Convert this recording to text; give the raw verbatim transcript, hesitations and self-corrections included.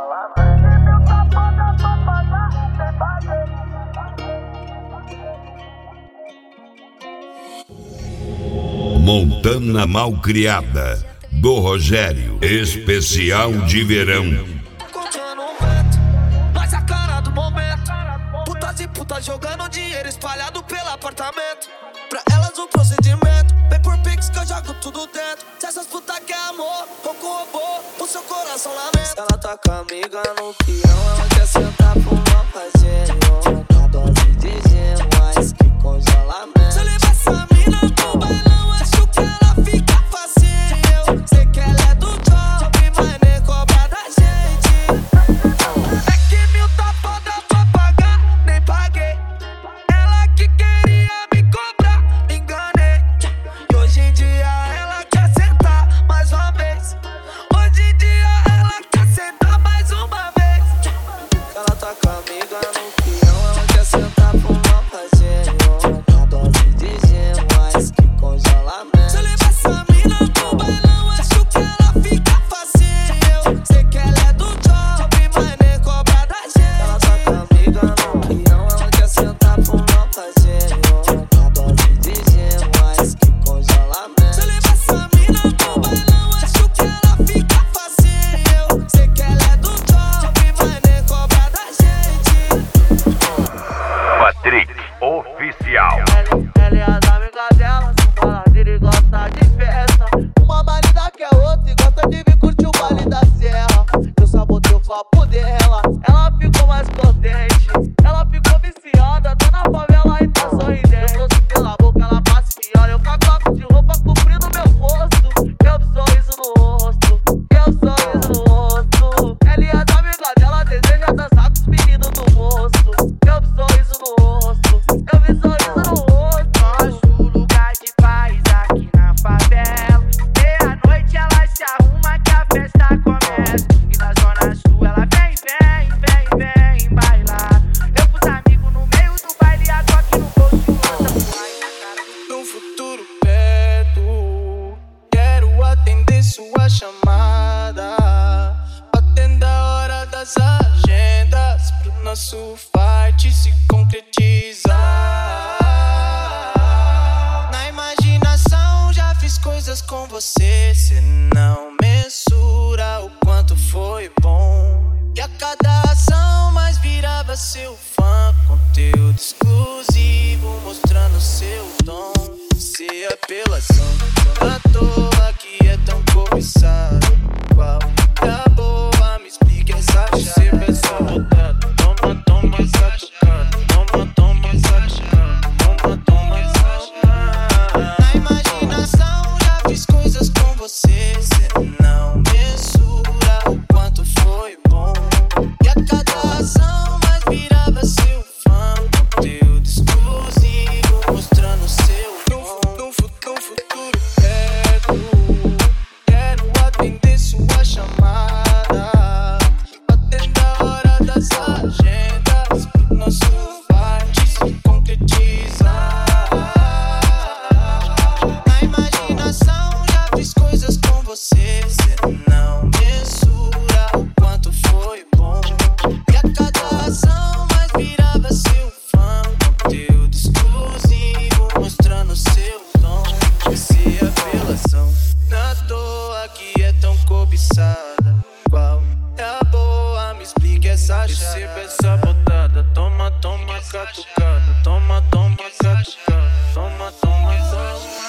Montana Malcriada, do Rogério, especial de verão. Contando um vento, mas a cara do momento. Putas e putas jogando dinheiro espalhado pelo apartamento. Pra elas o procedimento, vem por pix que eu jogo tudo dentro. Se essas putas quer amor, ou com robô, o seu coração lamenta. Se ela tá com a amiga no peão, ela quer sentar pro mal fazer uma dose de gelo, mas que congelamento. Se eu levar essa mina pro bailão, acho que ela fica facinho. Sei que ela é do job, mas nem cobra da gente. É que mil tá foda pra pagar, nem paguei. Ela que queria me cobrar, enganei. E hoje em dia ela quer sentar mais uma vez. Hoje em dia ela quer sentar mais uma vez. Ela tá com a amiga no peão, ela quer sentar pro mal fazer uma dose de gelo, mas que congelamento. Se eu levar essa mina pro bailão, acho que ela fica facinho. Sei que ela é do job, mas nem cobra da gente. Ela tá com a amiga no peão, ela quer sentar pro mal fazer uma dose de gelo, mas que congelamento. Se eu levar essa mina pro bailão, acho que ela fica facinho. Sei que ela é do job, mas nem cobra da gente. Patrick Oficial. Ela e as amigas dela são baladeiras e gosta de festa. Uma marida que é outra e gosta de vir curtir o baile da serra. Eu sabotei o papo dela, ela ficou mais contente. Ela ficou viciada, tá na favela e tá sorridente. Eu doce pela boca, ela passa e olha. Eu cacoco de roupa cobrindo meu rosto. Eu sorriso no rosto, eu sorriso no rosto. Ela e as amigas dela desejam dançar com os meninos do rosto. Eu sorriso no rosto, eu vi sorriso no rosto. Nosso lugar de paz aqui na favela. Meia-noite ela se arruma que a festa começa. E na zona sul ela vem, vem, vem, vem bailar. Eu com os amigos no meio do baile, água aqui no bolso lança fly na cara. Num futuro perto, quero atender sua chamada. Batendo a hora das agendas, pro nosso fight se concretizar. Na imaginação já fiz coisas com você, cê não mensura o quanto foi bom. E a cada ação mais virava seu fã. Conteúdo exclusivo mostrando seu dom. Se apelação, à toa que é tão cobiçado. Qual é a boa? Me explique essa chave. Você vai só botar, toma, toma essa tocada. Toma, toma essa chave. Toma, toma essa chave. Na imaginação já fiz coisas com você, cê não mensura o quanto foi bom. E a cada ação mais virava seu fã. Conteúdo exclusivo mostrando seu dom. No futuro, futuro perto, quero atender sua chamada. Batendo a hora das agendas, pro nosso fight se concretizar. Na imaginação já fiz coisas com você, cê não mensura o quanto foi bom. E a cada ação mais virava seu fã. Conteúdo exclusivo mostrando seu dom. Esse apelação, na toa que é tão cobiçada. Qual é a boa? Me explique essa chave. Receba essa botada, toma, toma catucada. Toma, toma catucada. Toma, toma catucada.